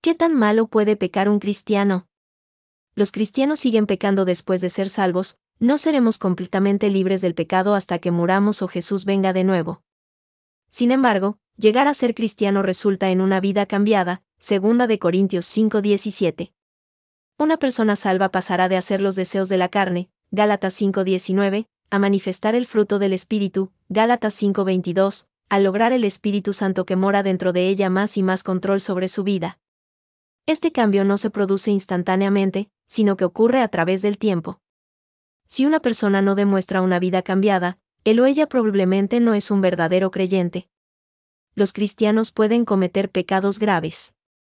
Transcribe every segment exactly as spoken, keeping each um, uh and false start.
¿Qué tan malo puede pecar un cristiano? Los cristianos siguen pecando después de ser salvos, no seremos completamente libres del pecado hasta que muramos o Jesús venga de nuevo. Sin embargo, llegar a ser cristiano resulta en una vida cambiada, segunda de Corintios cinco diecisiete. Una persona salva pasará de hacer los deseos de la carne, Gálatas cinco diecinueve, a manifestar el fruto del Espíritu, Gálatas cinco veintidós, a lograr el Espíritu Santo que mora dentro de ella más y más control sobre su vida. Este cambio no se produce instantáneamente, sino que ocurre a través del tiempo. Si una persona no demuestra una vida cambiada, él o ella probablemente no es un verdadero creyente. Los cristianos pueden cometer pecados graves.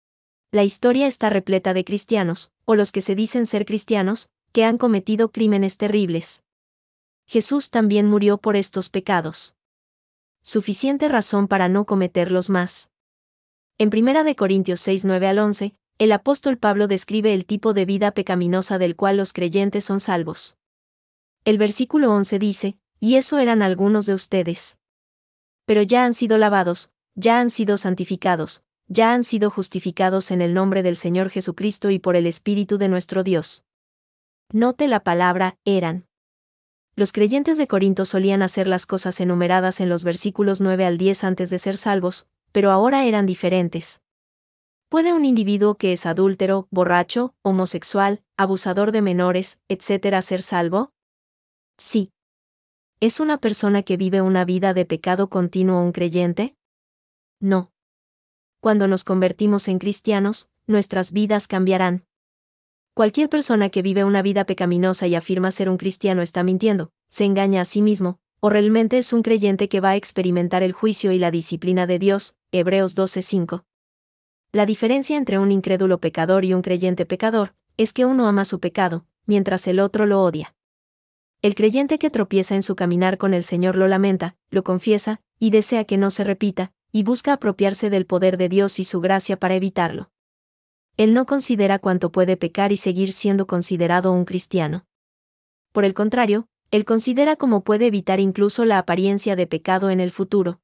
La historia está repleta de cristianos, o los que se dicen ser cristianos, que han cometido crímenes terribles. Jesús también murió por estos pecados. Suficiente razón para no cometerlos más. En primera de Corintios seis nueve al once, el apóstol Pablo describe el tipo de vida pecaminosa del cual los creyentes son salvos. El versículo once dice, y eso eran algunos de ustedes. Pero ya han sido lavados, ya han sido santificados, ya han sido justificados en el nombre del Señor Jesucristo y por el Espíritu de nuestro Dios. Note la palabra, eran. Los creyentes de Corinto solían hacer las cosas enumeradas en los versículos nueve al diez antes de ser salvos, pero ahora eran diferentes. ¿Puede un individuo que es adúltero, borracho, homosexual, abusador de menores, etcétera ser salvo? Sí. ¿Es una persona que vive una vida de pecado continuo un creyente? No. Cuando nos convertimos en cristianos, nuestras vidas cambiarán. Cualquier persona que vive una vida pecaminosa y afirma ser un cristiano está mintiendo, se engaña a sí mismo, o realmente es un creyente que va a experimentar el juicio y la disciplina de Dios, Hebreos doce cinco. La diferencia entre un incrédulo pecador y un creyente pecador es que uno ama su pecado, mientras el otro lo odia. El creyente que tropieza en su caminar con el Señor lo lamenta, lo confiesa, y desea que no se repita, y busca apropiarse del poder de Dios y su gracia para evitarlo. Él no considera cuánto puede pecar y seguir siendo considerado un cristiano. Por el contrario, él considera cómo puede evitar incluso la apariencia de pecado en el futuro.